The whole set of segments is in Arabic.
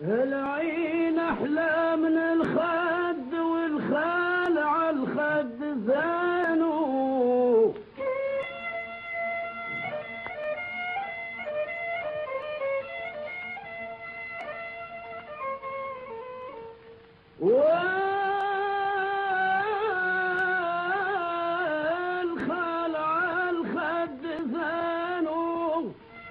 العين احلى من الخد والخال على الخد زانو. والخال على الخد زانو.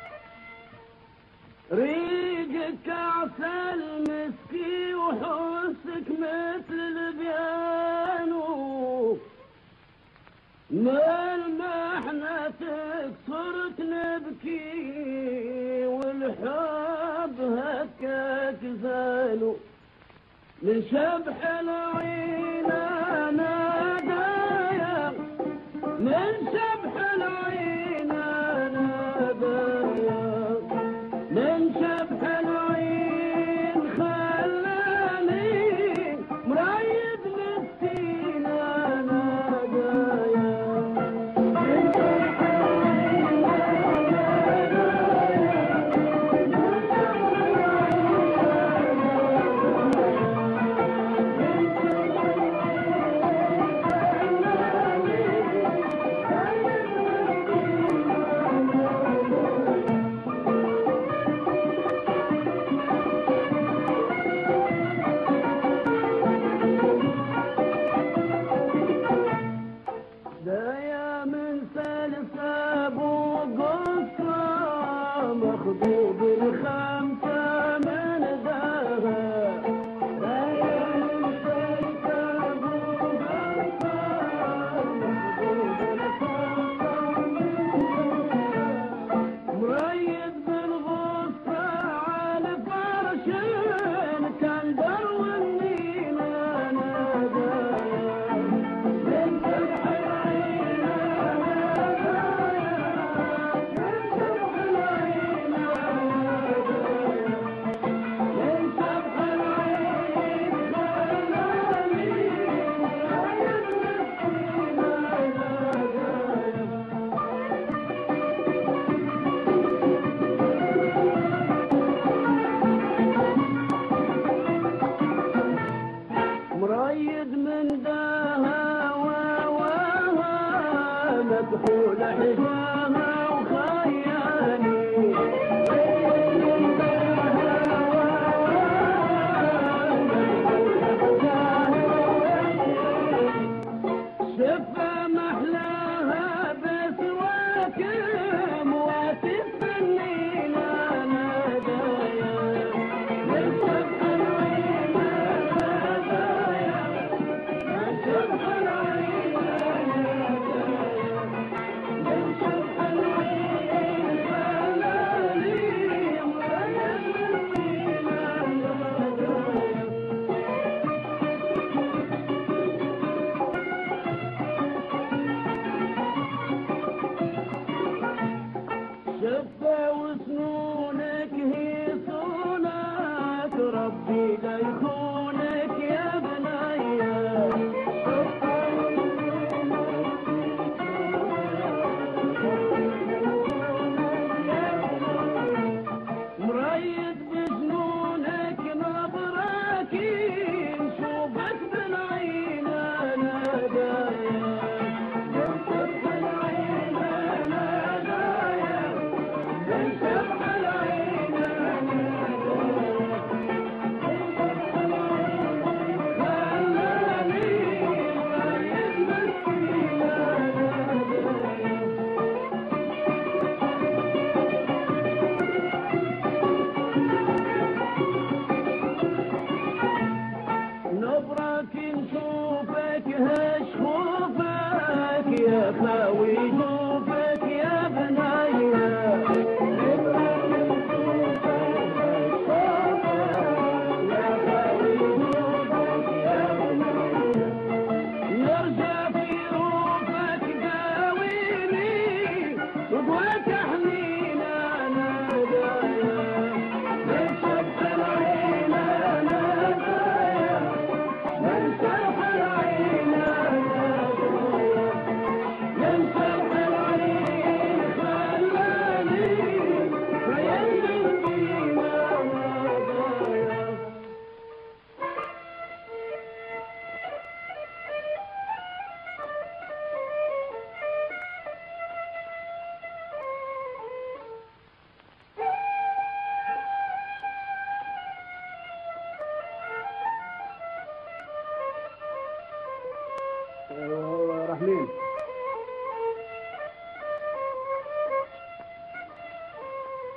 ريقك عسل مسكي وحسك مثل البيانو. من محنتك صرت نبكي والحب هكاك زانو. من شبح العين انا دايا، من شبح العين انا دايا، من شبح العين خلاني مريض مسكين انا دايا. من شبح العين انا دايا، من شبح مخضوب الخمسة من ذهب. دايا من سلسة أبو غصة مخضوب الخمسة من ذهب. مريض بالغصة على فرش كان درو النيل أنا دايا. من شبح العين أنا دايا، من شبح العين مريض من داها مكحول حجامها وخياني. شفا محلاها بسواك مواتي السنين انا دايا. من شبح العين انا دايا، من شبح العين انا دايا، من شبح العين راح مين؟